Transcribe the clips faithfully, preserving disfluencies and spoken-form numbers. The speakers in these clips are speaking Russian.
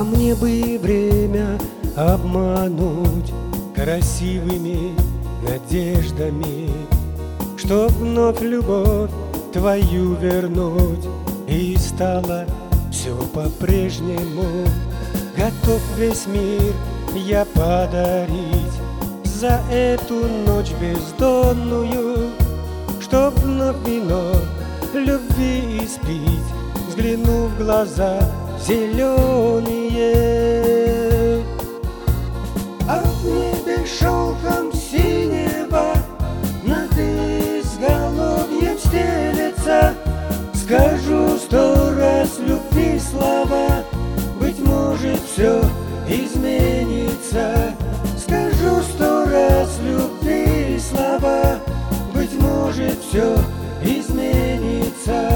мне бы время обмануть красивыми надеждами, чтоб вновь любовь твою вернуть, и стало все по-прежнему. Готов весь мир я подарить за эту ночь бездонную, чтоб вновь вино любви испить, взглянув в глаза зеленые. А в небе шелком синего над изголовьем стелется. Скажу сто раз любви слова, быть может, все изменится. Скажу сто раз любви слова, быть может, все изменится.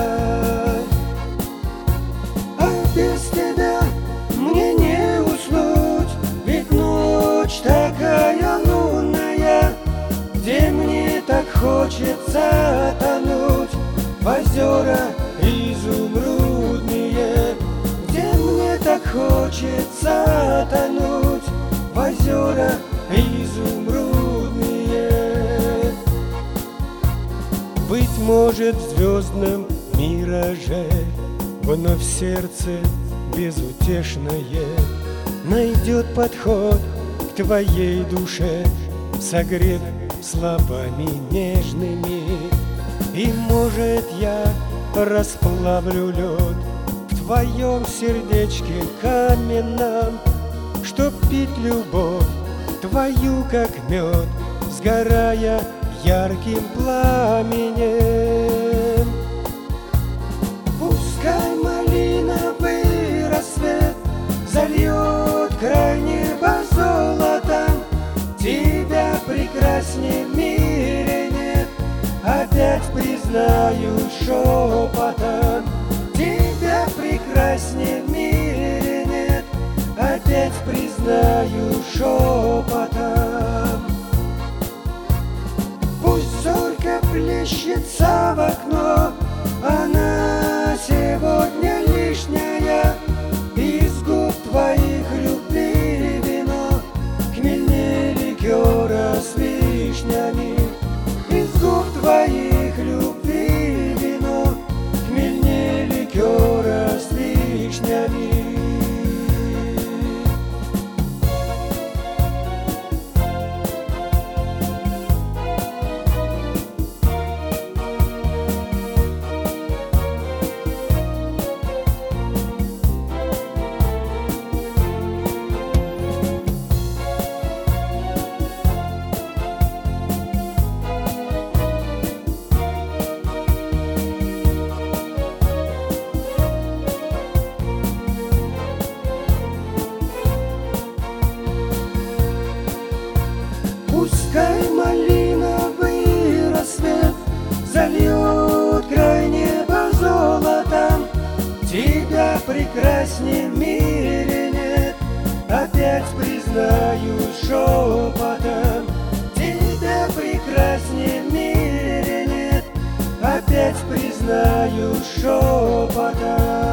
А без тебя мне не уснуть, ведь ночь такая лунная, где мне так хочется тонуть в озера изумрудные, где мне так хочется тонуть в озера изумрудные. Быть может, в звездном мираже вновь сердце безутешное найдет подход к твоей душе, согрев словами нежными. И, может, я расплавлю лед в твоем сердечке каменном, чтоб пить любовь твою, как мед, сгорая ярким пламенем. Пускай малиновый рассвет зальет край неба золотом, тебя прекрасней в мире нет, опять признаюсь шепотом. Тебя прекрасней в мире нет, опять признаюсь шепотом. Пусть зорька плещется в окно, она сегодня лишняя. Из губ твоих любви вино, хмельнее ликера с вишнями. Из губ твоих любви вино, хмельнее ликера с вишнями. Пускай малиновый рассвет зальет край неба золотом, тебя прекрасней в мире нет, опять признаюсь шепотом. Тебя прекрасней в мире нет, опять признаюсь шепотом.